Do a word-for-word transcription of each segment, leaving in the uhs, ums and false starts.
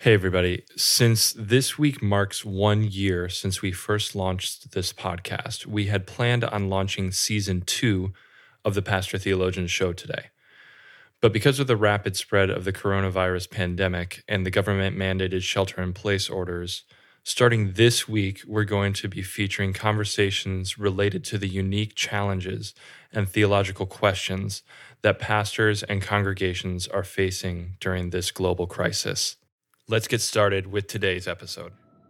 Hey, everybody. Since this week marks one year since we first launched this podcast, we had planned on launching season two of the Pastor Theologian Show today. But because of the rapid spread of the coronavirus pandemic and the government-mandated shelter-in-place orders, starting this week, we're going to be featuring conversations related to the unique challenges and theological questions that pastors and congregations are facing during this global crisis. Let's get started with today's episode.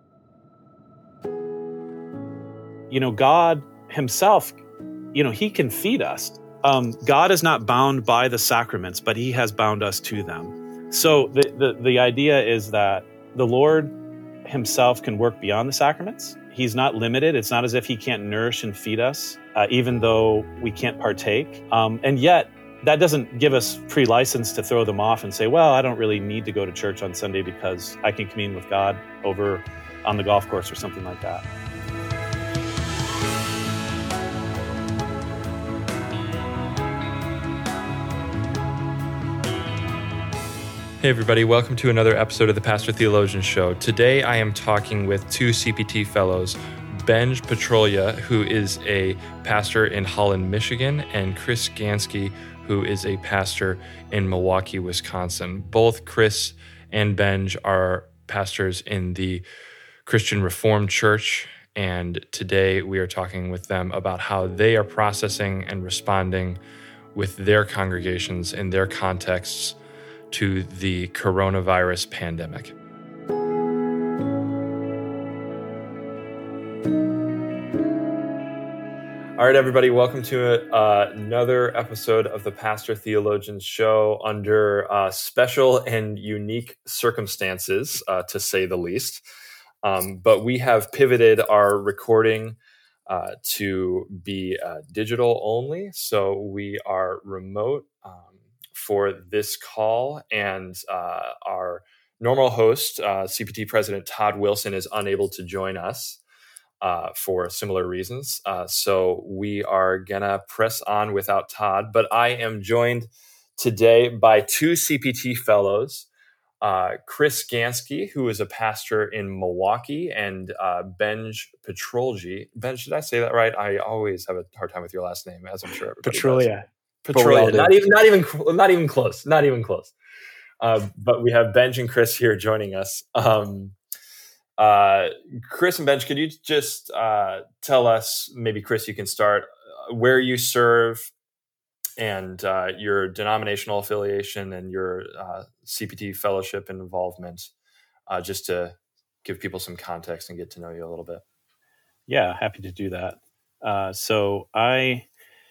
You know, God himself, you know, he can feed us. Um, God is not bound by the sacraments, but he has bound us to them. So the, the, the idea is that the Lord himself can work beyond the sacraments. He's not limited. It's not as if he can't nourish and feed us, uh, even though we can't partake. Um, and yet, that doesn't give us free license to throw them off and say, well, I don't really need to go to church on Sunday because I can commune with God over on the golf course or something like that. Hey, everybody. Welcome to another episode of the Pastor Theologian Show. Today, I am talking with two C P T fellows, Benj Petrolia, who is a pastor in Holland, Michigan, and Chris Gansky, who is a pastor in Milwaukee, Wisconsin. Both Chris and Benj are pastors in the Christian Reformed Church, and today we are talking with them about how they are processing and responding with their congregations in their contexts to the coronavirus pandemic. All right, everybody, welcome to uh, another episode of the Pastor Theologian Show under uh, special and unique circumstances, uh, to say the least. Um, but we have pivoted our recording uh, to be uh, digital only. So we are remote um, for this call, and uh, our normal host, uh, C P T President Todd Wilson, is unable to join us. Uh, for similar reasons. Uh, so we are going to press on without Todd, but I am joined today by two C P T fellows, uh, Chris Gansky, who is a pastor in Milwaukee, and uh, Benj Petrolia. Benj, did I say that right? I always have a hard time with your last name, as I'm sure everybody Petrolia. does. Petrolia. Not even, not even, not even close. Not even close. Uh, but we have Benj and Chris here joining us. Um, Uh, Chris and Benj, could you just uh, tell us, maybe Chris, you can start, uh, where you serve and uh, your denominational affiliation and your uh, C P T fellowship and involvement, uh, just to give people some context and get to know you a little bit. Yeah, happy to do that. Uh, so I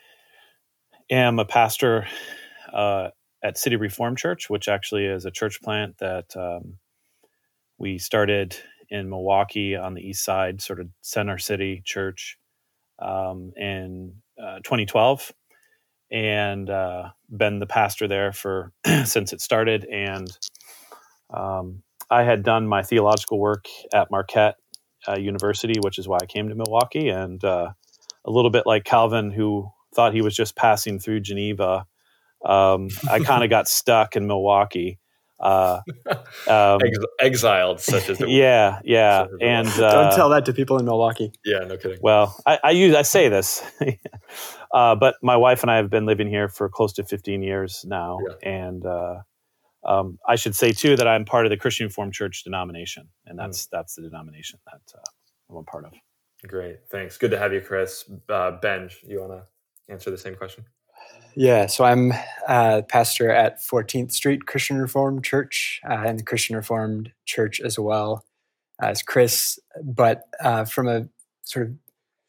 am a pastor uh, at City Reformed Church, which actually is a church plant that um, we started in Milwaukee on the east side, sort of center city church, um, in uh, twenty twelve, and uh, been the pastor there for since it started. And um, I had done my theological work at Marquette uh, University, which is why I came to Milwaukee. And uh, a little bit like Calvin, who thought he was just passing through Geneva, um, I kind of got stuck in Milwaukee. Uh, um, Ex- exiled, such as it yeah, yeah, and uh, don't tell that to people in Milwaukee. Yeah, no kidding. Well, I, I use I say this, uh, but my wife and I have been living here for close to fifteen years now, yeah. and uh, um, I should say too that I'm part of the Christian Reformed Church denomination, and that's mm. that's the denomination that uh, I'm a part of. Great, thanks. Good to have you, Chris. Uh, Benj, you want to answer the same question? Yeah, so I'm uh, pastor at fourteenth Street Christian Reformed Church uh, and the Christian Reformed Church as well as Chris. But uh, from a sort of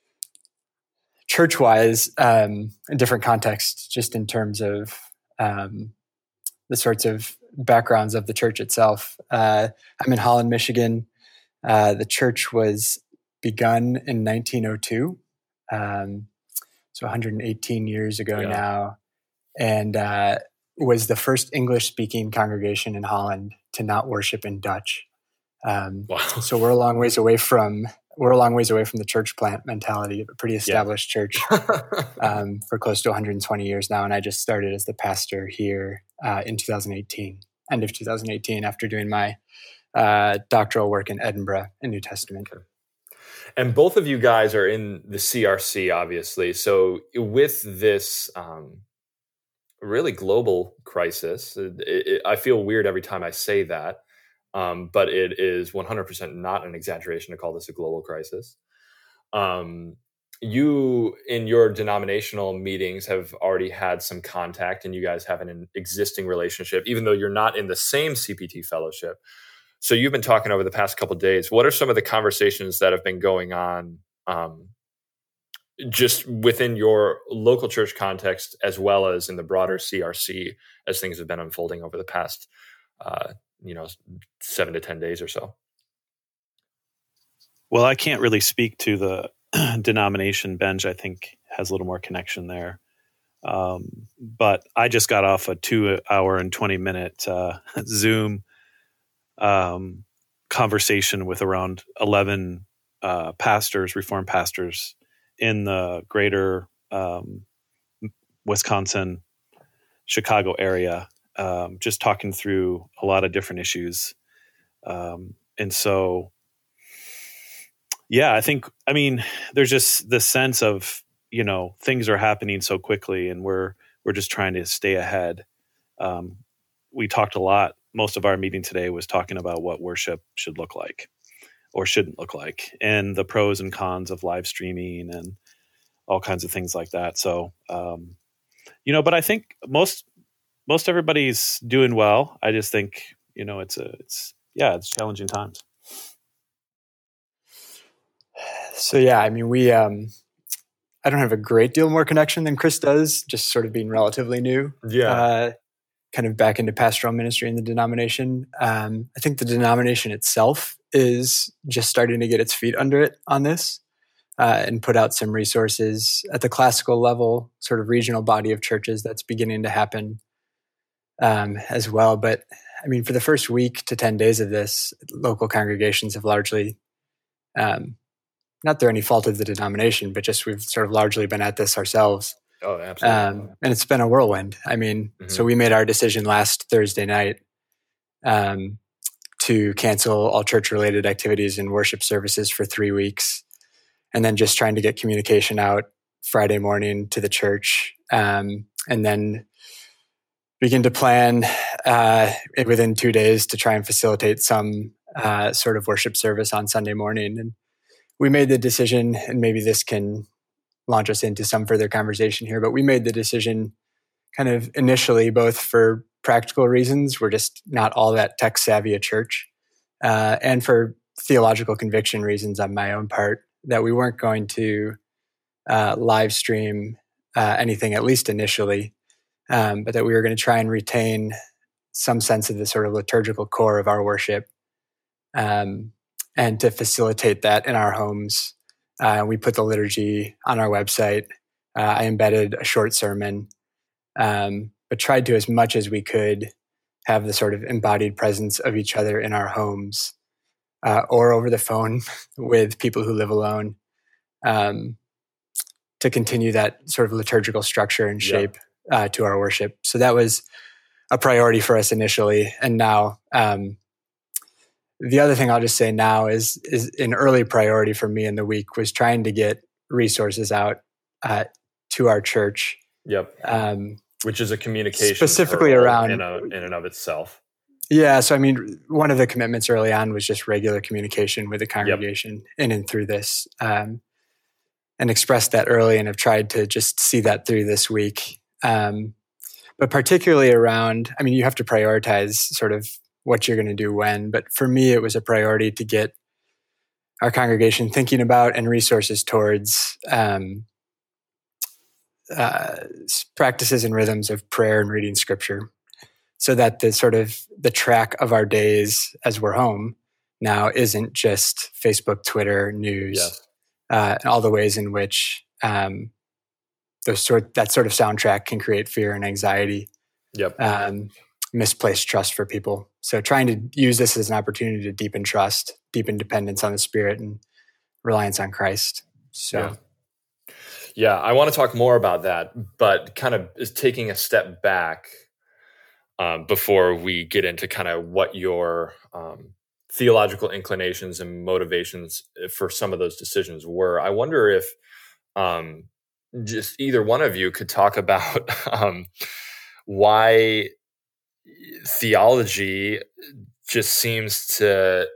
church-wise, um, a different context, just in terms of um, the sorts of backgrounds of the church itself. Uh, I'm in Holland, Michigan. Uh, the church was begun in nineteen oh two. Um, so one hundred eighteen years ago yeah. now, and uh, was the first English-speaking congregation in Holland to not worship in Dutch. Um, wow. So we're a long ways away from we're a long ways away from the church plant mentality of a pretty established yeah. church um, for close to one hundred twenty years now. And I just started as the pastor here uh, in two thousand eighteen, end of two thousand eighteen, after doing my uh, doctoral work in Edinburgh in New Testament. Okay. And both of you guys are in the C R C, obviously. So with this um, really global crisis, it, it, I feel weird every time I say that, um, but it is one hundred percent not an exaggeration to call this a global crisis. Um, you, in your denominational meetings, have already had some contact, and you guys have an existing relationship, even though you're not in the same C P T fellowship. So you've been talking over the past couple of days. What are some of the conversations that have been going on um, just within your local church context, as well as in the broader C R C, as things have been unfolding over the past, uh, you know, seven to ten days or so? Well, I can't really speak to the denomination. Benj, I think, has a little more connection there. Um, but I just got off a two hour and twenty minute uh, Zoom um, conversation with around eleven uh, pastors, Reformed pastors in the greater um, Wisconsin, Chicago area, um, just talking through a lot of different issues. Um, and so, yeah, I think, I mean, there's just this sense of, you know, things are happening so quickly, and we're, we're just trying to stay ahead. Um, we talked a lot. Most of our meeting today was talking about what worship should look like or shouldn't look like, and the pros and cons of live streaming and all kinds of things like that. So, um, you know, but I think most, most everybody's doing well. I just think, you know, it's a, it's, yeah, it's challenging times. So, yeah, I mean, we, um, I don't have a great deal more connection than Chris does, just sort of being relatively new. Yeah. Uh, kind of back into pastoral ministry in the denomination. Um, I think the denomination itself is just starting to get its feet under it on this uh, and put out some resources at the classical level, sort of regional body of churches that's beginning to happen um, as well. But I mean, for the first week to ten days of this, local congregations have largely, um, not through any fault of the denomination, but just we've sort of largely been at this ourselves. Oh, absolutely. Um, and it's been a whirlwind. I mean, mm-hmm. So we made our decision last Thursday night um, to cancel all church-related activities and worship services for three weeks, and then just trying to get communication out Friday morning to the church, um, and then begin to plan uh, within two days to try and facilitate some uh, sort of worship service on Sunday morning. And we made the decision, and maybe this can launch us into some further conversation here, but we made the decision kind of initially, both for practical reasons, we're just not all that tech savvy a church, uh, and for theological conviction reasons on my own part, that we weren't going to uh, live stream uh, anything, at least initially, um, but that we were going to try and retain some sense of the sort of liturgical core of our worship, um, and to facilitate that in our homes. Uh, we put the liturgy on our website. Uh, I embedded a short sermon, um, but tried to, as much as we could, have the sort of embodied presence of each other in our homes uh, or over the phone with people who live alone, um, to continue that sort of liturgical structure and shape yeah. uh, to our worship. So that was a priority for us initially. And now, um, the other thing I'll just say now is is an early priority for me in the week was trying to get resources out uh, to our church. Yep. Um, Which is a communication specifically around in, a, in and of itself. Yeah. So I mean, one of the commitments early on was just regular communication with the congregation yep. in and through this, um, and expressed that early, and have tried to just see that through this week. Um, but particularly around, I mean, you have to prioritize sort of what you're going to do when, but for me, it was a priority to get our congregation thinking about and resources towards um, uh, practices and rhythms of prayer and reading scripture, so that the sort of the track of our days as we're home now isn't just Facebook, Twitter, news, yes. uh, and all the ways in which um, those sort that sort of soundtrack can create fear and anxiety. Yep. Um, misplaced trust for people. So trying to use this as an opportunity to deepen trust, deepen dependence on the Spirit, and reliance on Christ. So, yeah, yeah I want to talk more about that, but kind of is taking a step back um, before we get into kind of what your um, theological inclinations and motivations for some of those decisions were. I wonder if um, just either one of you could talk about um, why theology just seems to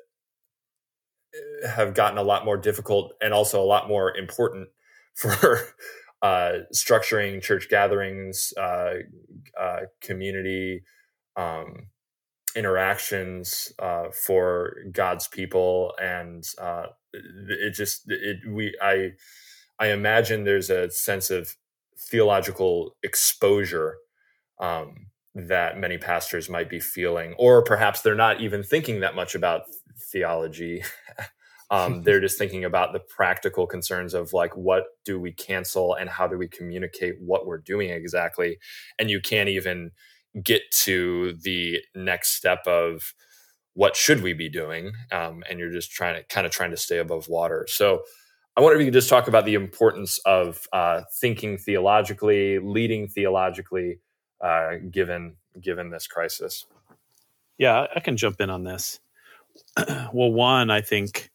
have gotten a lot more difficult and also a lot more important for uh, structuring church gatherings, uh, uh, community um, interactions uh, for God's people, and uh, it just it we I I imagine there's a sense of theological exposure um, that many pastors might be feeling, or perhaps they're not even thinking that much about theology. um, they're just thinking about the practical concerns of like, what do we cancel and how do we communicate what we're doing exactly? And you can't even get to the next step of what should we be doing, um, and you're just trying to kind of trying to stay above water. So I wonder if you could just talk about the importance of uh, thinking theologically, leading theologically, uh, given given this crisis. Yeah, I can jump in on this. Well, one, I think,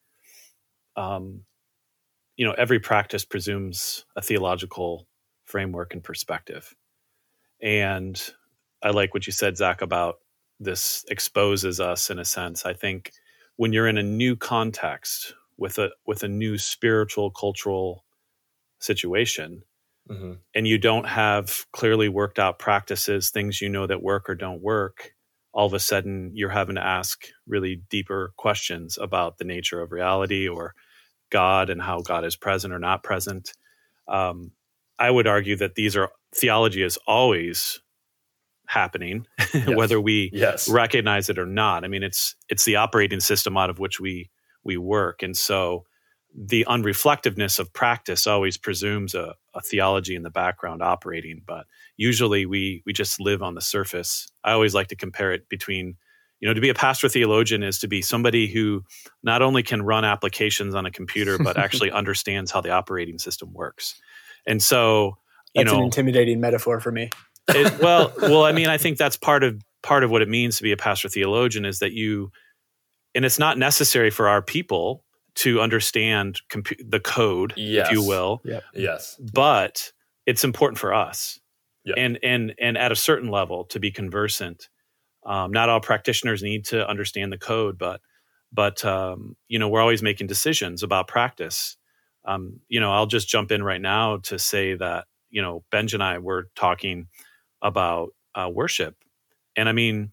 um, you know, every practice presumes a theological framework and perspective. And I like what you said, Zach, about this exposes us in a sense. I think when you're in a new context with a with a new spiritual, cultural situation, mm-hmm. and you don't have clearly worked out practices, things you know that work or don't work, all of a sudden you're having to ask really deeper questions about the nature of reality or God and how God is present or not present. Um, I would argue that these are theology is always happening, yes. whether we yes. recognize it or not. I mean, it's it's the operating system out of which we we work, and so the unreflectiveness of practice always presumes a, a theology in the background operating. But usually we we just live on the surface. I always like to compare it between, you know, to be a pastor theologian is to be somebody who not only can run applications on a computer, but actually understands how the operating system works. And so, you that's know, an intimidating metaphor for me. It, well, well, I mean, I think that's part of part of what it means to be a pastor theologian is that you, and it's not necessary for our people to understand compu- the code, yes. if you will. Yep. Yes, but it's important for us, yep. and and and at a certain level to be conversant. Um, not all practitioners need to understand the code, but but um, you know, we're always making decisions about practice. Um, you know, I'll just jump in right now to say that, you know, Benj and I were talking about uh, worship. And I mean,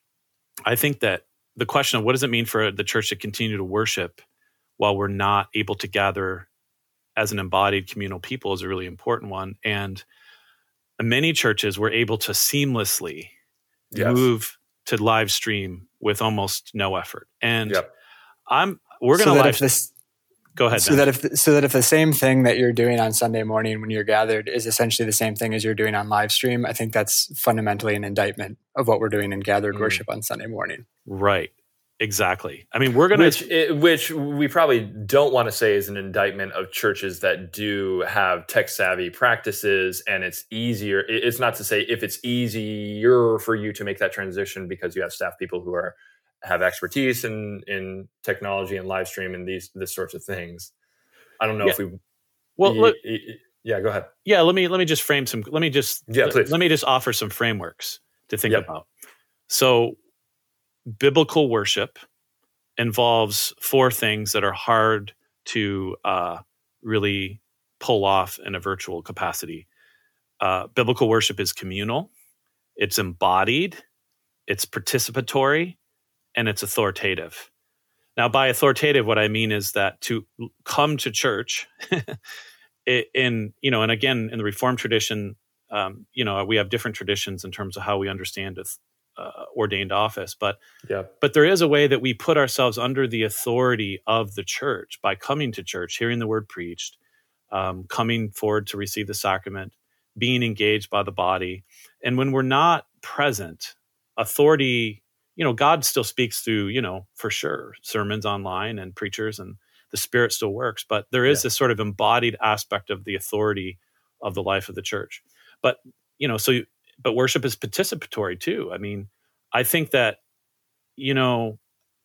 I think that the question of what does it mean for the church to continue to worship while we're not able to gather as an embodied communal people is a really important one. And many churches were able to seamlessly yes. move to live stream with almost no effort. And yep. I'm we're going to so live this. Go ahead. So Ben. that if so that if the same thing that you're doing on Sunday morning when you're gathered is essentially the same thing as you're doing on live stream, I think that's fundamentally an indictment of what we're doing in gathered mm. worship on Sunday morning. Right. Exactly. I mean, we're going which, to which we probably don't want to say is an indictment of churches that do have tech savvy practices, and it's easier. It's not to say if it's easier for you to make that transition because you have staff people who are have expertise in, in technology and live stream and these this sorts of things. I don't know yeah. if we. Well, y- look, y- yeah, go ahead. Yeah, let me let me just frame some. Let me just yeah, please. Let me just offer some frameworks to think yep. about. So, biblical worship involves four things that are hard to uh, really pull off in a virtual capacity. Uh, biblical worship is communal, it's embodied, it's participatory, and it's authoritative. Now, by authoritative, what I mean is that to come to church in, you know, and again, in the Reformed tradition, um, you know, we have different traditions in terms of how we understand uh, ordained office, but, yeah. but there is a way that we put ourselves under the authority of the church by coming to church, hearing the word preached, um, coming forward to receive the sacrament, being engaged by the body. And when we're not present, authority, you know, God still speaks through, you know, for sure, sermons online and preachers, and the Spirit still works. But there is yeah. this sort of embodied aspect of the authority of the life of the church. But, you know, so, but worship is participatory too. I mean, I think that, you know,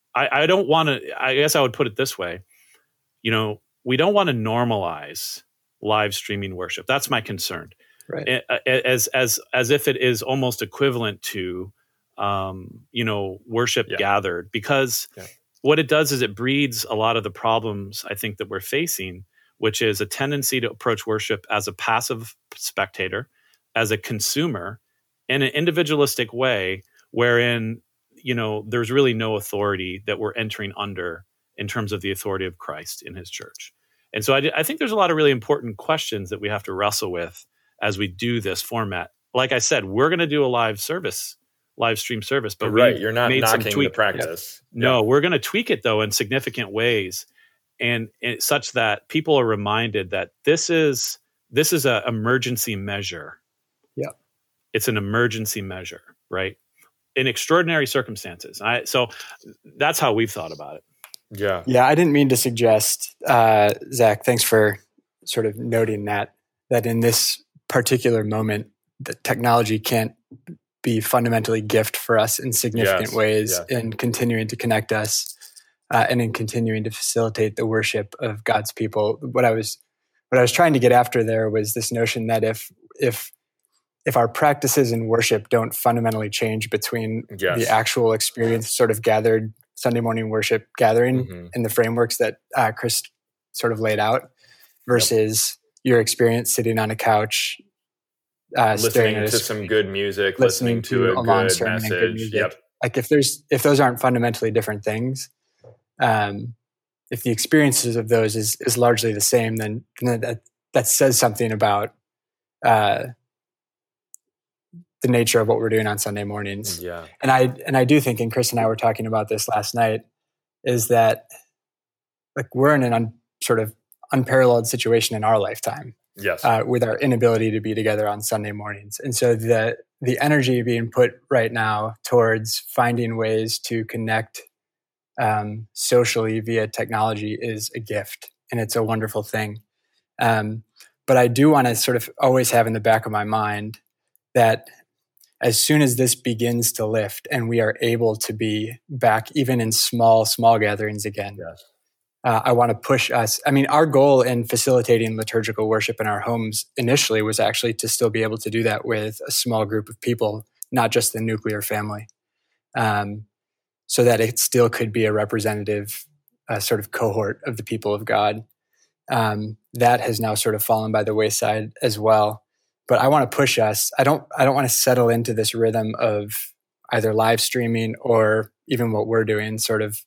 I, I don't want to, I guess I would put it this way. You know, we don't want to normalize live streaming worship. That's my concern. Right. As, as, as if it is almost equivalent to, um, you know, worship yeah. gathered, because yeah. what it does is it breeds a lot of the problems I think that we're facing, which is a tendency to approach worship as a passive spectator, as a consumer, in an individualistic way, wherein, you know, there's really no authority that we're entering under in terms of the authority of Christ in his church. And so I, I think there's a lot of really important questions that we have to wrestle with as we do this format. Like I said, we're going to do a live service, live stream service, but right, we you're not made knocking some tweak- the practice. Yeah. No, yeah. we're going to tweak it though in significant ways, and, and such that people are reminded that this is this is an emergency measure. Yeah, it's an emergency measure, right? In extraordinary circumstances. I, so that's how we've thought about it. Yeah. Yeah. I didn't mean to suggest, uh, Zach, thanks for sort of noting that, that in this particular moment, the technology can't be fundamentally gift for us in significant yes. ways yeah. in continuing to connect us uh, and in continuing to facilitate the worship of God's people. What I was, what I was trying to get after there was this notion that if, if, if our practices in worship don't fundamentally change between yes. the actual experience, sort of gathered Sunday morning worship gathering mm-hmm. and the frameworks that uh, Chris sort of laid out, versus yep. your experience sitting on a couch, uh, listening to a, some good music, listening, listening to, to a, a good message. Good music. Yep. Like if there's if those aren't fundamentally different things, um, if the experiences of those is is largely the same, then, then that that says something about uh, the nature of what we're doing on Sunday mornings. Yeah. And I and I do think, and Chris and I were talking about this last night, is that like we're in an un, sort of unparalleled situation in our lifetime. Yes. Uh, with our inability to be together on Sunday mornings. And so the the energy being put right now towards finding ways to connect um, socially via technology is a gift, and it's a wonderful thing. Um, but I do want to sort of always have in the back of my mind that as soon as this begins to lift and we are able to be back even in small, small gatherings again, yes. uh, I want to push us. I mean, our goal in facilitating liturgical worship in our homes initially was actually to still be able to do that with a small group of people, not just the nuclear family, um, so that it still could be a representative uh, sort of cohort of the people of God. Um, that has now sort of fallen by the wayside as well. But I want to push us. I don't. I don't want to settle into this rhythm of either live streaming or even what we're doing, sort of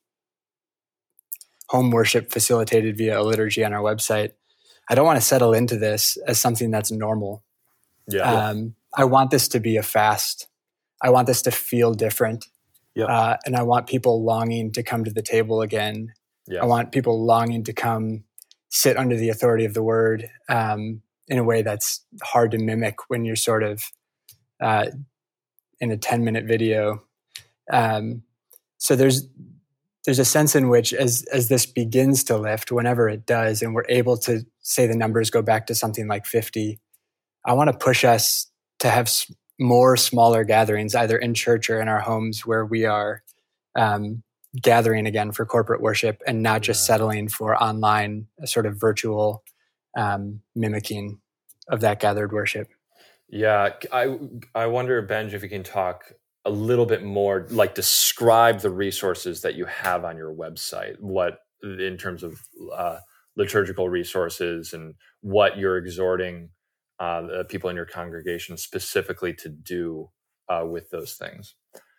home worship facilitated via a liturgy on our website. I don't want to settle into this as something that's normal. Yeah. Um, I want this to be a fast. I want this to feel different. Yep. Uh, and I want people longing to come to the table again. Yes. I want people longing to come sit under the authority of the word um, in a way that's hard to mimic when you're sort of uh, in a ten minute video. Um, so there's there's a sense in which as as this begins to lift, whenever it does, and we're able to say the numbers go back to something like fifty, I want to push us to have more smaller gatherings, either in church or in our homes, where we are um, gathering again for corporate worship and not just yeah. settling for online sort of virtual um, mimicking of that gathered worship. Yeah, I I wonder, Benj, if you can talk a little bit more, like describe the resources that you have on your website, what in terms of uh, liturgical resources and what you're exhorting uh, the people in your congregation specifically to do uh, with those things.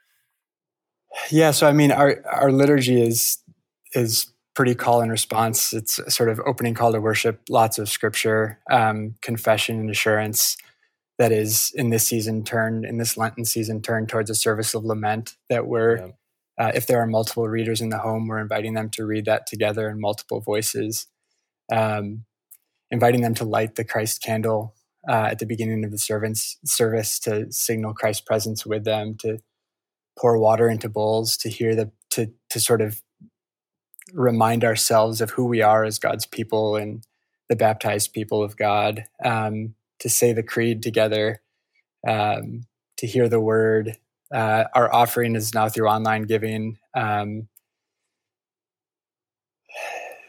Yeah, so I mean, our our liturgy is is pretty call and response. It's a sort of opening call to worship, lots of scripture, um, confession and assurance that is in this season turned, in this Lenten season turned towards a service of lament that we're, yeah. uh, if there are multiple readers in the home, we're inviting them to read that together in multiple voices, um, inviting them to light the Christ candle uh, at the beginning of the servants, service to signal Christ's presence with them, to pour water into bowls, to hear the, to to sort of remind ourselves of who we are as God's people and the baptized people of God, um, to say the creed together, um, to hear the word. Uh, our offering is now through online giving. Um,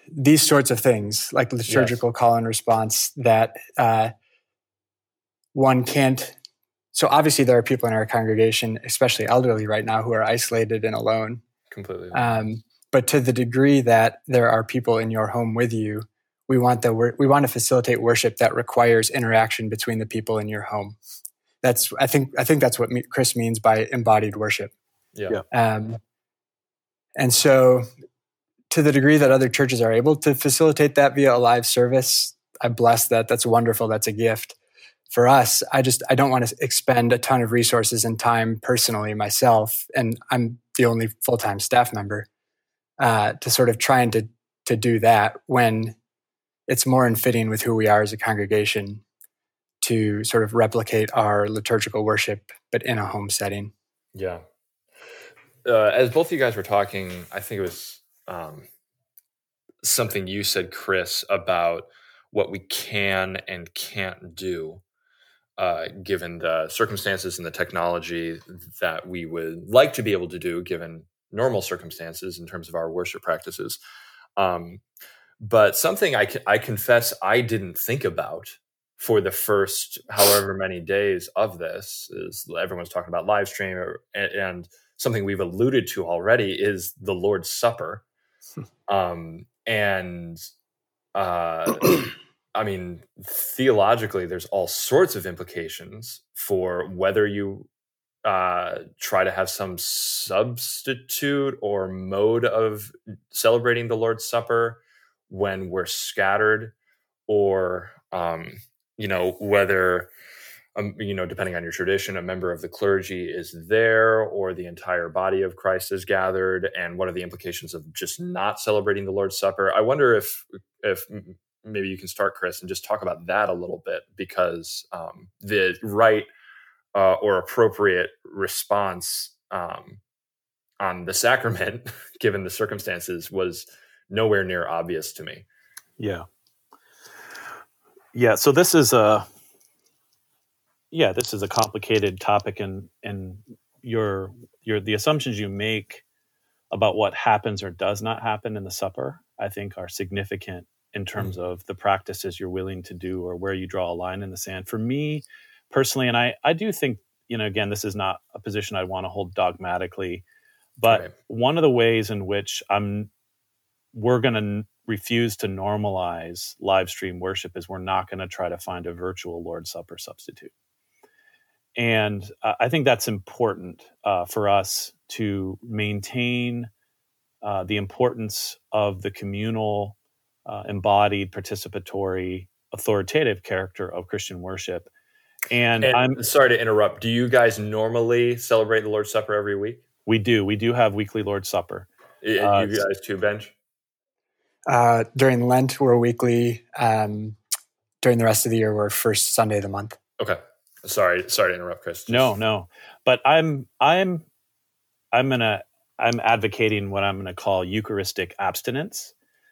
these sorts of things, like the liturgical yes. call and response, that uh, one can't. So obviously there are people in our congregation, especially elderly right now, who are isolated and alone. Completely. Um, but to the degree that there are people in your home with you, we want the we want to facilitate worship that requires interaction between the people in your home. That's I think I think that's what Chris means by embodied worship. Yeah. Um, and so, to the degree that other churches are able to facilitate that via a live service, I bless that. That's wonderful. That's a gift. For us, I just I don't want to expend a ton of resources and time personally myself, and I'm the only full-time staff member, uh, to sort of trying to to do that when it's more in fitting with who we are as a congregation to sort of replicate our liturgical worship, but in a home setting. Yeah. Uh, as both of you guys were talking, I think it was um, something you said, Chris, about what we can and can't do, uh, given the circumstances and the technology that we would like to be able to do, given normal circumstances in terms of our worship practices. Um, but something I, I confess I didn't think about for the first however many days of this is everyone's talking about live stream, or, and, and something we've alluded to already is the Lord's Supper. Um, and uh, I mean, theologically, there's all sorts of implications for whether you uh, try to have some substitute or mode of celebrating the Lord's Supper when we're scattered, or um, you know, whether, um, you know, depending on your tradition, a member of the clergy is there or the entire body of Christ is gathered, and what are the implications of just not celebrating the Lord's Supper? I wonder if, if maybe you can start, Chris, and just talk about that a little bit, because um, the right uh, or appropriate response um, on the sacrament, given the circumstances, was nowhere near obvious to me. Yeah. Yeah, so this is a yeah, this is a complicated topic, and and your your the assumptions you make about what happens or does not happen in the supper, I think, are significant in terms mm-hmm. of the practices you're willing to do or where you draw a line in the sand. For me personally, and I I do think, you know, again, this is not a position I want to hold dogmatically, but okay. one of the ways in which I'm we're going to refuse to normalize live stream worship is we're not going to try to find a virtual Lord's Supper substitute. And uh, I think that's important uh, for us to maintain uh, the importance of the communal, uh, embodied, participatory, authoritative character of Christian worship. And, and I'm sorry to interrupt. Do you guys normally celebrate the Lord's Supper every week? We do. We do have weekly Lord's Supper. And uh, you guys too, Benj? Uh, during Lent, we're weekly. Um, during the rest of the year, we're first Sunday of the month. Okay. Sorry, sorry to interrupt, Chris. Just... No, no. But I'm, I'm, I'm gonna, I'm advocating what I'm gonna call Eucharistic abstinence,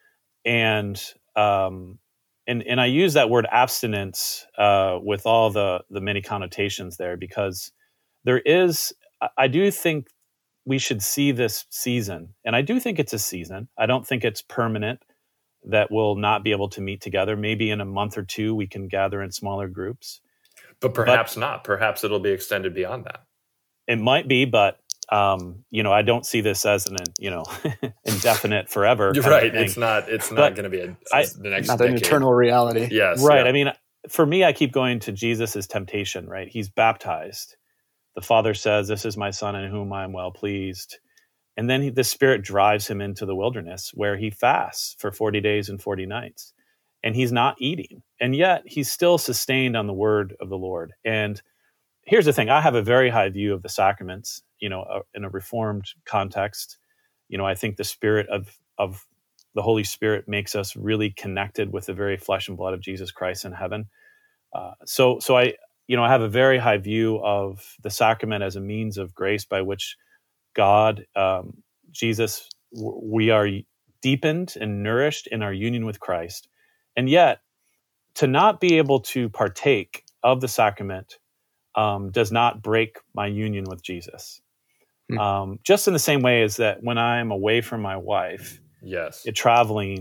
and um, and and I use that word abstinence uh, with all the the many connotations there, because there is, I do think we should see this season, and I do think it's a season. I don't think it's permanent, that we'll not be able to meet together. Maybe in a month or two we can gather in smaller groups. But perhaps but, not. Perhaps it'll be extended beyond that. It might be, but um, you know, I don't see this as an you know indefinite forever. You're right. It's not. It's not going to be a, I, the next not decade. An eternal reality. Yes. Right. Yeah. I mean, for me, I keep going to Jesus's temptation. Right. He's baptized. The Father says, "This is my Son in whom I am well pleased." And then he, the Spirit drives him into the wilderness, where he fasts for forty days and forty nights. And he's not eating. And yet he's still sustained on the word of the Lord. And here's the thing. I have a very high view of the sacraments, you know, uh, in a Reformed context. You know, I think the Spirit of, of the Holy Spirit makes us really connected with the very flesh and blood of Jesus Christ in heaven. Uh, so, so I, you know, I have a very high view of the sacrament as a means of grace by which God, um, Jesus, w- we are deepened and nourished in our union with Christ. And yet, to not be able to partake of the sacrament um, does not break my union with Jesus. Hmm. Um, just in the same way as that when I'm away from my wife, yes, it, traveling,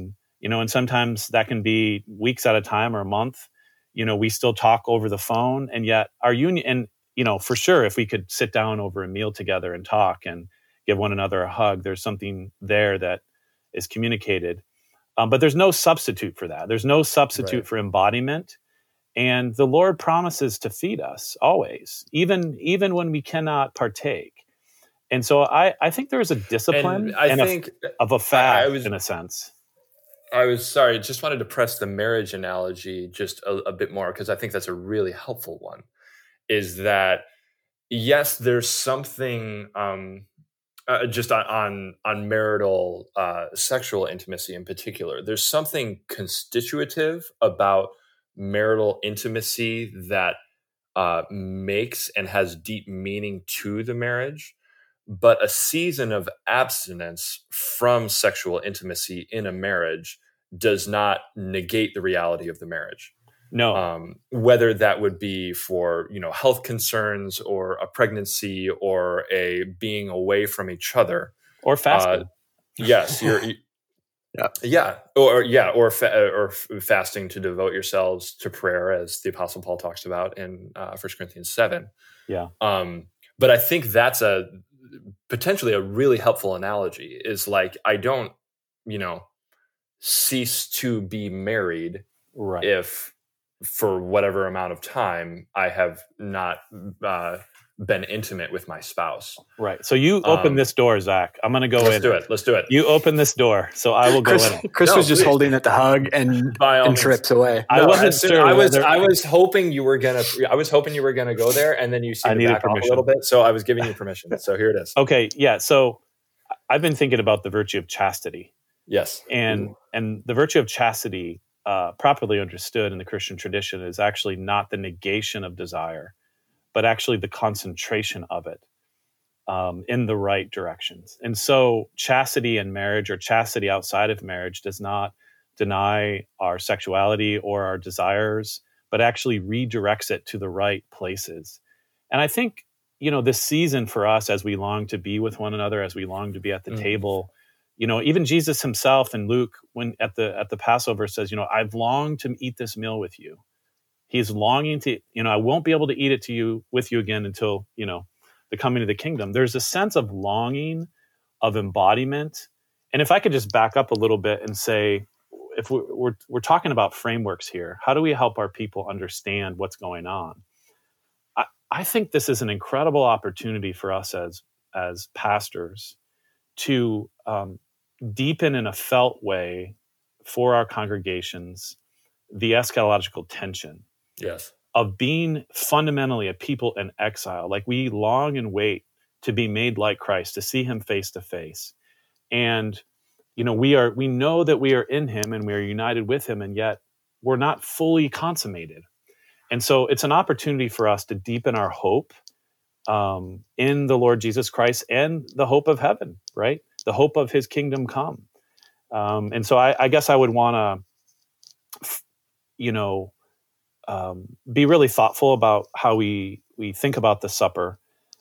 you know, and sometimes that can be weeks at a time or a month. You know, we still talk over the phone, and yet our union, and, you know, for sure, if we could sit down over a meal together and talk and give one another a hug, there's something there that is communicated. Um, but there's no substitute for that. There's no substitute Right. for embodiment. And the Lord promises to feed us always, even, even when we cannot partake. And so I, I think there is a discipline And I and think a, of a fast, I, I was in a sense. I was sorry, just wanted to press the marriage analogy just a, a bit more, because I think that's a really helpful one. Is that, yes, there's something um, uh, just on, on on marital uh, sexual intimacy in particular. There's something constitutive about marital intimacy that uh, makes and has deep meaning to the marriage. But a season of abstinence from sexual intimacy in a marriage does not negate the reality of the marriage. No. Um, whether that would be for, you know, health concerns or a pregnancy or a being away from each other. Or fasting. Uh, yes, you're. Yeah. Yeah, or yeah, or fa- or fasting to devote yourselves to prayer, as the Apostle Paul talks about in uh, First Corinthians seven. Yeah. Um, but I think that's a potentially a really helpful analogy. Is like, I don't, you know, cease to be married Right. if for whatever amount of time I have not uh, been intimate with my spouse. Right. So you open Um, this door, Zach. I'm going to go Let's in. do it. Let's do it. You open this door, so I will go Chris, in. Chris No, was just please. holding it to hug and, By all and means. trips away. I No, wasn't as soon- sure I was. whether- I was hoping you were gonna. I was hoping you were gonna go there, and then you I seemed to needed back off a permission. little bit. So I was giving you permission. So here it is. Okay. Yeah. So I've been thinking about the virtue of chastity, Yes. and and the virtue of chastity, uh, properly understood in the Christian tradition, is actually not the negation of desire, but actually the concentration of it um, in the right directions. And so chastity in marriage, or chastity outside of marriage, does not deny our sexuality or our desires, but actually redirects it to the right places. And I think, you know, this season for us, as we long to be with one another, as we long to be at the Mhm. table, you know, even Jesus himself in Luke, when at the at the Passover, says, you know, I've longed to eat this meal with you. He's longing to, you know, I won't be able to eat it to you with you again until, you know, the coming of the kingdom. There's a sense of longing, of embodiment. And if I could just back up a little bit and say, if we're, we're, we're talking about frameworks here, how do we help our people understand what's going on? I, I think this is an incredible opportunity for us as, as pastors to um, deepen in a felt way for our congregations the eschatological tension Yes. of being fundamentally a people in exile. Like, we long and wait to be made like Christ, to see him face to face. And, you know, we are, we know that we are in him and we are united with him, and yet we're not fully consummated. And so it's an opportunity for us to deepen our hope um, in the Lord Jesus Christ, and the hope of heaven, right? The hope of his kingdom come. Um, and so I, I guess I would want to, you know, um, be really thoughtful about how we, we think about the supper,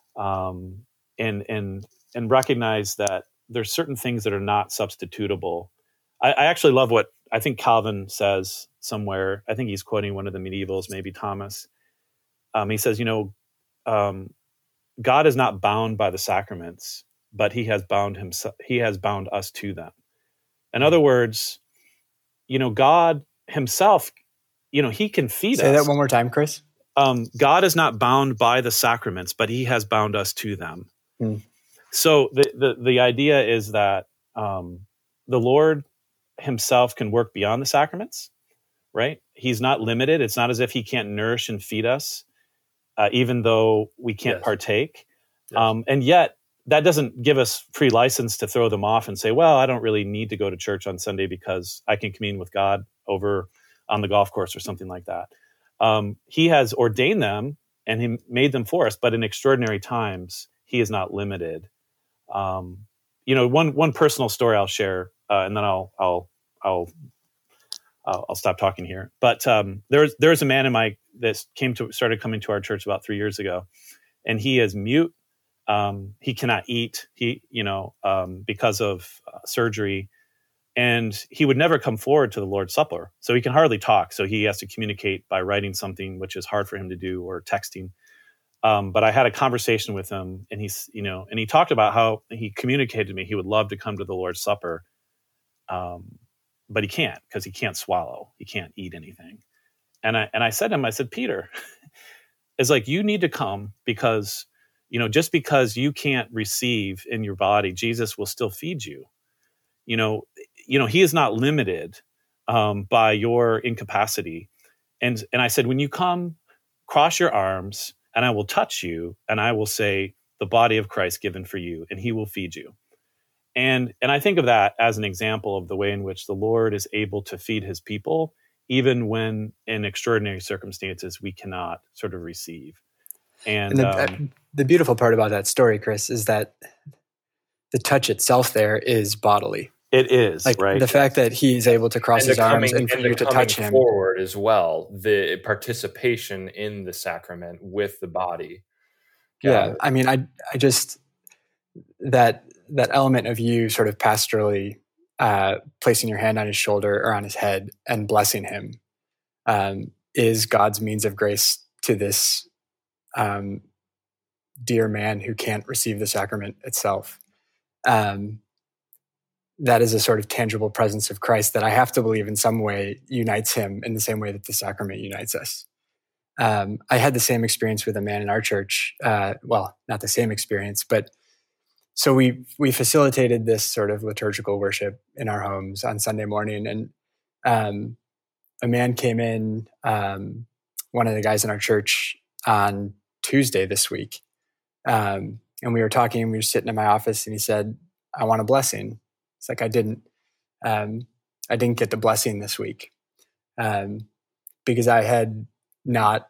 um, and, and, and recognize that there's certain things that are not substitutable. I, I actually love what I think Calvin says somewhere. I think he's quoting one of the medievals, maybe Thomas. Um, he says, you know, um, God is not bound by the sacraments, but he has bound himself. He has bound us to them. In other words, you know, God himself, you know, he can feed Say us. that one more time, Chris. Um, God is not bound by the sacraments, but he has bound us to them. Hmm. So the, the, the idea is that um, the Lord himself can work beyond the sacraments, right? He's not limited. It's not as if he can't nourish and feed us, uh, even though we can't Yes. partake. Yes. Um, and yet that doesn't give us free license to throw them off and say, well, I don't really need to go to church on Sunday because I can commune with God over on the golf course or something like that. Um, he has ordained them and he made them for us, but in extraordinary times, he is not limited. Um, you know, one one personal story I'll share, uh, and then I'll I'll I'll I'll, I'll stop talking here. But um, there's there's a man in my that came to started coming to our church about three years ago, and he is mute. Um, he cannot eat. He you know um, because of uh, surgery. And he would never come forward to the Lord's Supper. So he can hardly talk. So he has to communicate by writing something, which is hard for him to do, or texting. Um, but I had a conversation with him, and he's, you know, and he talked about how he communicated to me he would love to come to the Lord's Supper, um, but he can't because he can't swallow, he can't eat anything. And I and I said to him, I said, Peter, it's like you need to come because, you know, just because you can't receive in your body, Jesus will still feed you. You know, you know, he is not limited um, by your incapacity. And and I said, when you come, cross your arms, and I will touch you, and I will say, the body of Christ given for you, and he will feed you. And and I think of that as an example of the way in which the Lord is able to feed his people, even when in extraordinary circumstances we cannot sort of receive. And, and the, um, the beautiful part about that story, Chris, is that the touch itself there is bodily. It is, like, right? The fact that he's able to cross and his coming, arms and for and you to touch him forward as well, the participation in the sacrament with the body. Yeah, yeah. I mean, I I just that that element of you sort of pastorally uh, placing your hand on his shoulder or on his head and blessing him um, is God's means of grace to this um, dear man who can't receive the sacrament itself. Um, that is a sort of tangible presence of Christ that I have to believe in some way unites him in the same way that the sacrament unites us. Um, I had the same experience with a man in our church. Uh, well, not the same experience, but so we we facilitated this sort of liturgical worship in our homes on Sunday morning, and um, a man came in, um, one of the guys in our church, on Tuesday this week, um, and we were talking. We were sitting in my office, and he said, "I want a blessing." It's like I didn't, um, I didn't get the blessing this week um, because I had not.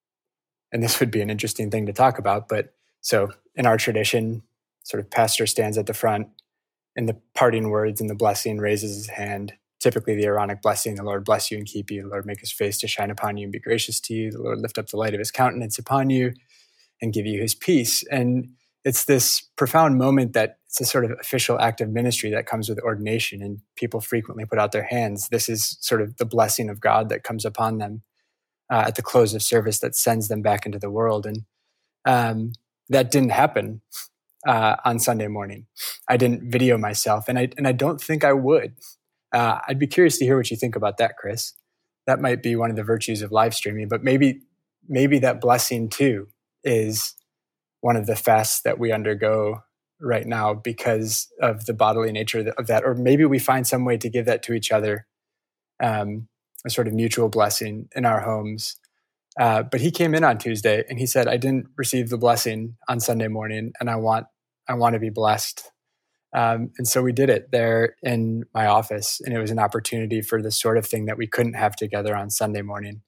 And this would be an interesting thing to talk about. But so in our tradition, sort of pastor stands at the front in the parting words and the blessing, raises his hand, typically the Aaronic blessing, the Lord bless you and keep you, the Lord make his face to shine upon you and be gracious to you, the Lord lift up the light of his countenance upon you and give you his peace. And it's this profound moment that it's a sort of official act of ministry that comes with ordination, and people frequently put out their hands. This is sort of the blessing of God that comes upon them Uh, at the close of service that sends them back into the world. And um, that didn't happen uh, on Sunday morning. I didn't video myself, and I and I don't think I would. Uh, I'd be curious to hear what you think about that, Chris. That might be one of the virtues of live streaming, but maybe maybe that blessing too is one of the fasts that we undergo right now because of the bodily nature of that, or maybe we find some way to give that to each other. Um, a sort of mutual blessing in our homes. Uh, but he came in on Tuesday and he said, I didn't receive the blessing on Sunday morning, and I want I want to be blessed. Um, and so we did it there in my office, and it was an opportunity for the sort of thing that we couldn't have together on Sunday morning.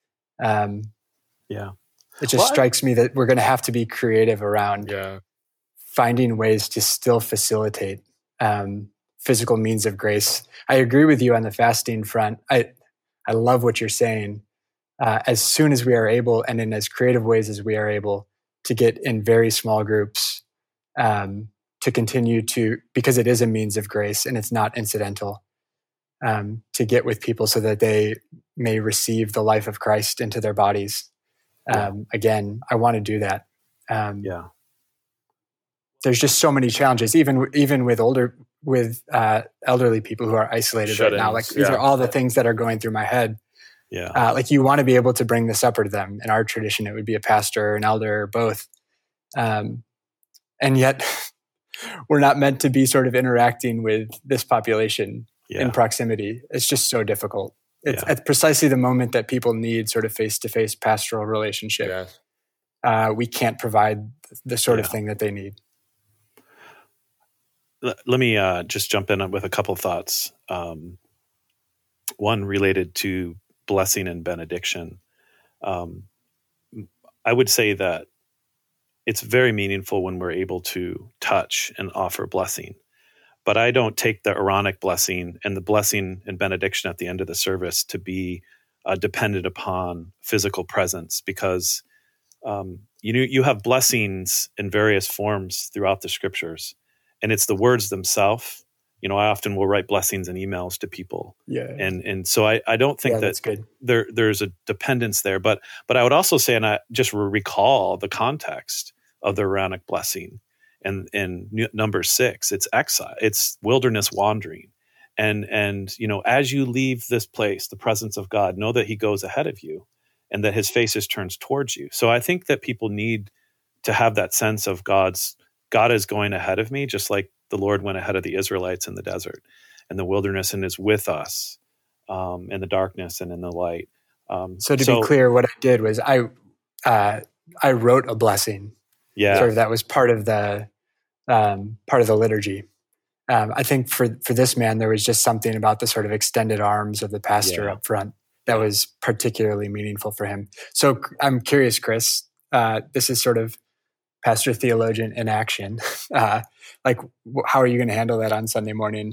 Um, yeah. It just well, strikes me that we're going to have to be creative around yeah. finding ways to still facilitate um, physical means of grace. I agree with you on the fasting front. I I love what you're saying. Uh, as soon as we are able, and in as creative ways as we are able, to get in very small groups, um, to continue to, because it is a means of grace and it's not incidental, um, to get with people so that they may receive the life of Christ into their bodies. Um, yeah. Again, I want to do that. Um, yeah. There's just so many challenges, even even with older, with uh, elderly people who are isolated Shut-ins, right now. Like these yeah. are all the things that are going through my head. Yeah. Uh, like you want to be able to bring the supper to them. In our tradition, it would be a pastor, an elder, or both. Um, and yet we're not meant to be sort of interacting with this population yeah. in proximity. It's just so difficult. It's yeah. at precisely the moment that people need sort of face-to-face pastoral relationship. Yeah. Uh, we can't provide the sort yeah. of thing that they need. Let me uh, just jump in with a couple of thoughts. Um, one related to blessing and benediction. Um, I would say that it's very meaningful when we're able to touch and offer blessing. But I don't take the Aaronic blessing and the blessing and benediction at the end of the service to be uh, dependent upon physical presence, because um, you know, you have blessings in various forms throughout the scriptures. And it's the words themselves You know, I often will write blessings and emails to people. Yeah. And and so I, I don't think yeah, that that's good. there there's a dependence there. But but I would also say, and I just recall the context of the Aaronic blessing and in number six, it's exile, it's wilderness wandering. And and you know, as you leave this place, the presence of God, know that he goes ahead of you and that his face is turned towards you. So I think that people need to have that sense of God's God is going ahead of me, just like the Lord went ahead of the Israelites in the desert and the wilderness and is with us um, in the darkness and in the light. Um, so to so, be clear, what I did was I uh, I wrote a blessing. Yeah, sort of that was part of the um, part of the liturgy. Um, I think for for this man, there was just something about the sort of extended arms of the pastor Yeah. up front that was particularly meaningful for him. So I'm curious, Chris. Uh, this is sort of pastor theologian in action. Uh, like, how are you going to handle that on Sunday morning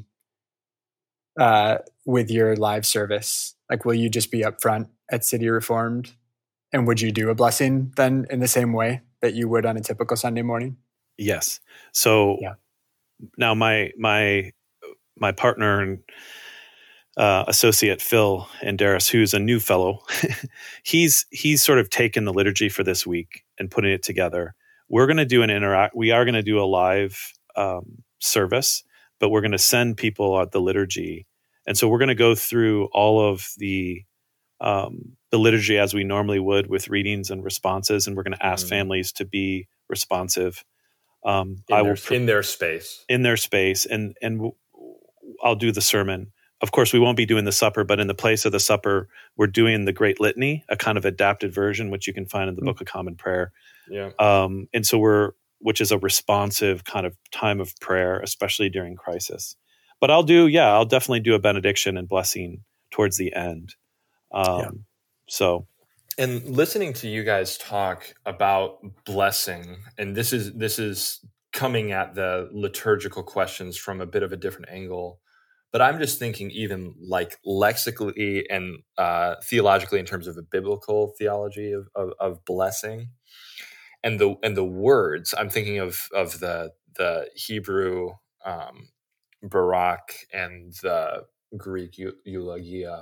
uh, with your live service? Like, will you just be up front at City Reformed? And would you do a blessing then in the same way that you would on a typical Sunday morning? Yes. So Yeah. now my my my partner and uh, associate Phil Andaris, who's a new fellow, he's he's sort of taken the liturgy for this week and putting it together. We're going to do an interact. We are going to do a live um, service, but we're going to send people at the liturgy, and so we're going to go through all of the um, the liturgy as we normally would with readings and responses, and we're going to ask mm-hmm. families to be responsive. Um, in I their, will pr- in their space, in their space, and and w- I'll do the sermon. Of course, we won't be doing the supper, but in the place of the supper, we're doing the Great Litany, a kind of adapted version, which you can find in the mm-hmm. Book of Common Prayer. Yeah. Um, and so we're, which is a responsive kind of time of prayer, especially during crisis. But I'll do, yeah, I'll definitely do a benediction and blessing towards the end. Um, yeah. So. And listening to you guys talk about blessing, and this is, this is coming at the liturgical questions from a bit of a different angle, but I'm just thinking even like lexically and uh, theologically in terms of a biblical theology of, of, of blessing. And the and the words, I'm thinking of of the the Hebrew um, barak and the Greek eulogia.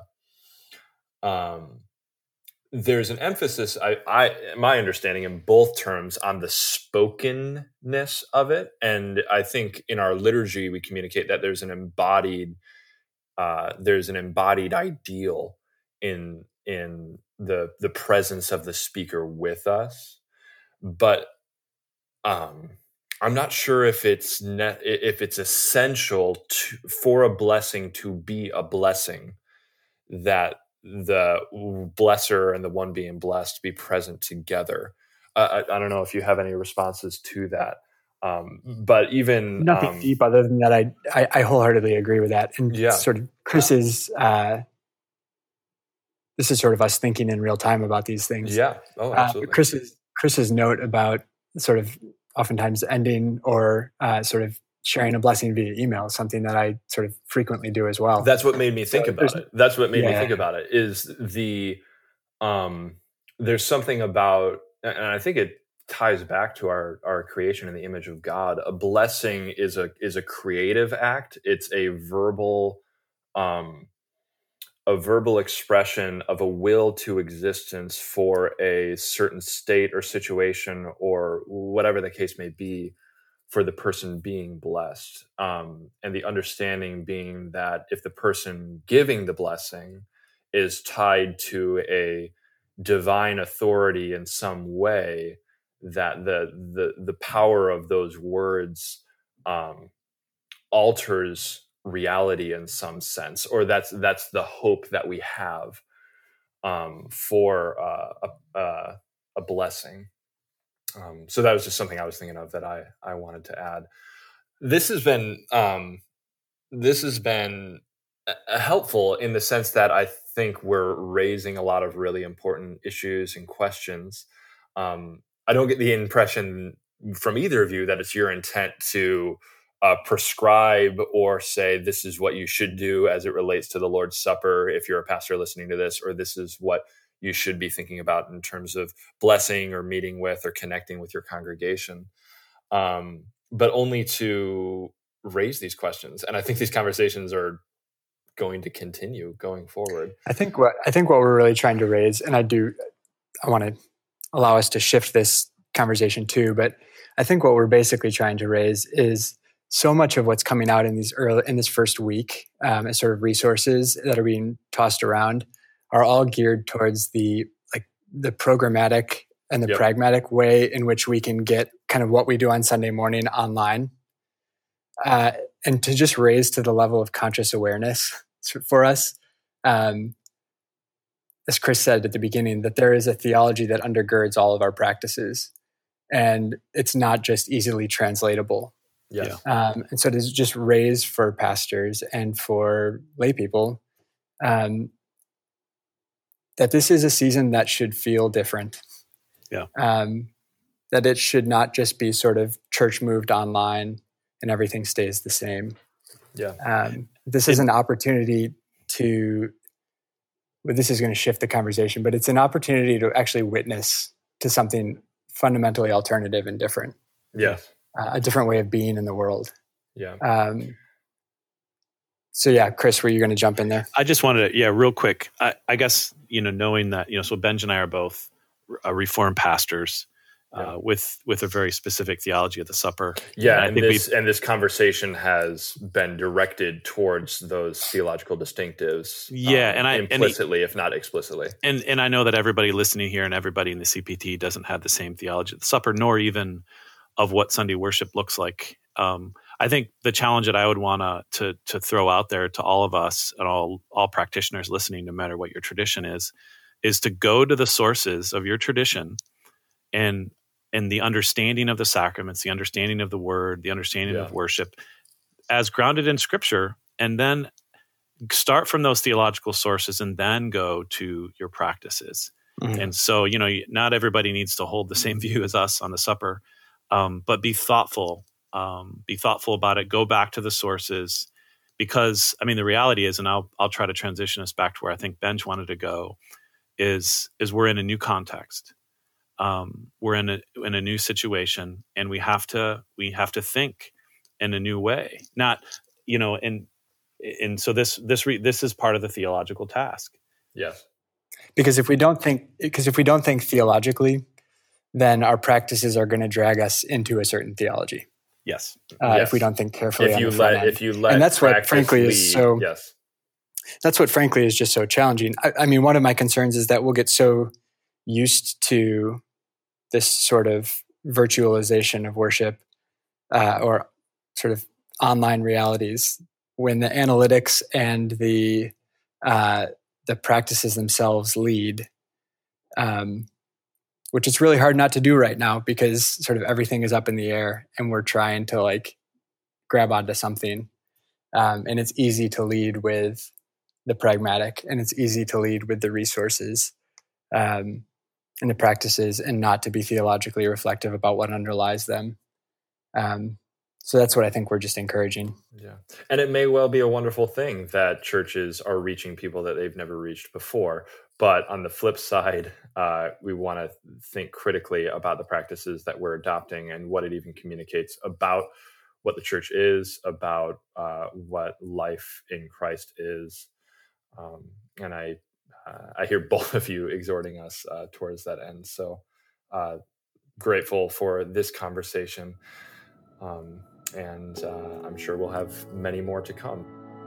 Um, there's an emphasis, I, I my understanding, in both terms on the spokenness of it, and I think in our liturgy we communicate that there's an embodied uh, there's an embodied ideal in in the the presence of the speaker with us, but Um, I'm not sure if it's ne- if it's essential to, for a blessing to be a blessing that the blesser and the one being blessed be present together. Uh, I, I don't know if you have any responses to that, um, but even nothing um, deep other than that. I, I I wholeheartedly agree with that. And yeah. sort of Chris's. Uh, this is sort of us thinking in real time about these things. Yeah. Oh, absolutely. Uh, Chris's Chris's note about sort of oftentimes ending or uh, sort of sharing a blessing via email, something that I sort of frequently do as well. That's what made me think so about it. That's what made yeah. me think about it is the, um, there's something about, and I think it ties back to our, our creation in the image of God. A blessing is a, is a creative act. It's a verbal, um, a verbal expression of a will to existence for a certain state or situation or whatever the case may be for the person being blessed. Um, and the understanding being that if the person giving the blessing is tied to a divine authority in some way, that the the the power of those words um, alters reality in some sense, or that's that's the hope that we have um, for uh, a, uh, a blessing. Um, so that was just something I was thinking of that I I wanted to add. This has been um, this has been a- helpful in the sense that I think we're raising a lot of really important issues and questions. Um, I don't get the impression from either of you that it's your intent to Uh, prescribe or say this is what you should do as it relates to the Lord's Supper if you're a pastor listening to this, or this is what you should be thinking about in terms of blessing or meeting with or connecting with your congregation, um, but only to raise these questions. And I think these conversations are going to continue going forward. I think what I think what we're really trying to raise, and I do, I want to allow us to shift this conversation too, but I think what we're basically trying to raise is so much of what's coming out in these early in this first week um, as sort of resources that are being tossed around are all geared towards the like the programmatic and the yep. pragmatic way in which we can get kind of what we do on Sunday morning online, uh, and to just raise to the level of conscious awareness for us. Um, as Chris said at the beginning, that there is a theology that undergirds all of our practices, and it's not just easily translatable. Yeah. Um, and so to just raise for pastors and for lay people um, that this is a season that should feel different. Yeah. Um, that it should not just be sort of church moved online and everything stays the same. Yeah. Um, this is an opportunity to, well, this is going to shift the conversation, but it's an opportunity to actually witness to something fundamentally alternative and different. Yeah. Uh, a different way of being in the world. Yeah. Um, so yeah, Chris, were you going to jump in there? I just wanted to, yeah, real quick. I, I guess, you know, knowing that, you know, so Benj and I are both uh, Reformed pastors. Uh, with with a very specific theology of the supper. Yeah, and, and this and this conversation has been directed towards those theological distinctives. Yeah, um, and I implicitly, and he, if not explicitly. And and I know that everybody listening here and everybody in the C P T doesn't have the same theology of the supper, nor even of what Sunday worship looks like. Um, I think the challenge that I would want to to throw out there to all of us and all all practitioners listening, no matter what your tradition is, is to go to the sources of your tradition and and the understanding of the sacraments, the understanding of the word, the understanding yeah. of worship as grounded in scripture, and then start from those theological sources and then go to your practices. Mm-hmm. And so, you know, not everybody needs to hold the same view as us on the supper, um, but be thoughtful, um, be thoughtful about it. Go back to the sources because, I mean, the reality is, and I'll, I'll try to transition us back to where I think Benj wanted to go is, is we're in a new context. Um, we're in a in a new situation, and we have to we have to think in a new way. Not, you know, and and so this this re, this is part of the theological task. Yes, because if we don't think because if we don't think theologically, then our practices are going to drag us into a certain theology. Yes, uh, yes. if we don't think carefully. If on you the front let end. if you let and that's what frankly lead, is so. Yes, that's what frankly is just so challenging. I, I mean, one of my concerns is that we'll get so used to this sort of virtualization of worship uh, or sort of online realities when the analytics and the uh, the practices themselves lead, um, which is really hard not to do right now because sort of everything is up in the air and we're trying to like grab onto something. Um, and it's easy to lead with the pragmatic and it's easy to lead with the resources. Um, and the practices and not to be theologically reflective about what underlies them. Um, so that's what I think we're just encouraging. Yeah. And it may well be a wonderful thing that churches are reaching people that they've never reached before. But on the flip side, uh, we want to think critically about the practices that we're adopting and what it even communicates about what the church is, about uh, what life in Christ is. Um, and I Uh, I hear both of you exhorting us uh, towards that end. So uh, grateful for this conversation. Um, and uh, I'm sure we'll have many more to come.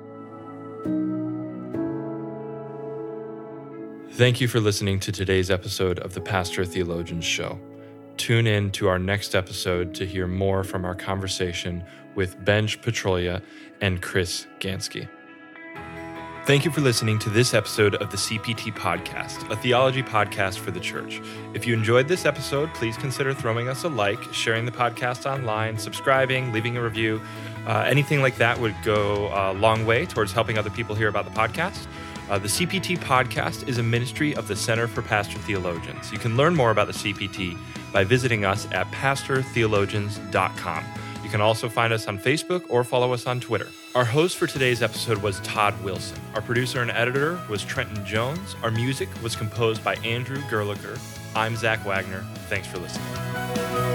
Thank you for listening to today's episode of the Pastor Theologians Show. Tune in to our next episode to hear more from our conversation with Benj Petrolia and Chris Gansky. Thank you for listening to this episode of the C P T Podcast, a theology podcast for the church. If you enjoyed this episode, please consider throwing us a like, sharing the podcast online, subscribing, leaving a review. Uh, anything like that would go a long way towards helping other people hear about the podcast. Uh, the C P T Podcast is a ministry of the Center for Pastor Theologians. You can learn more about the C P T by visiting us at pastor theologians dot com. You can also find us on Facebook or follow us on Twitter. Our host for today's episode was Todd Wilson. Our producer and editor was Trenton Jones. Our music was composed by Andrew Gerlicher. I'm Zach Wagner. Thanks for listening.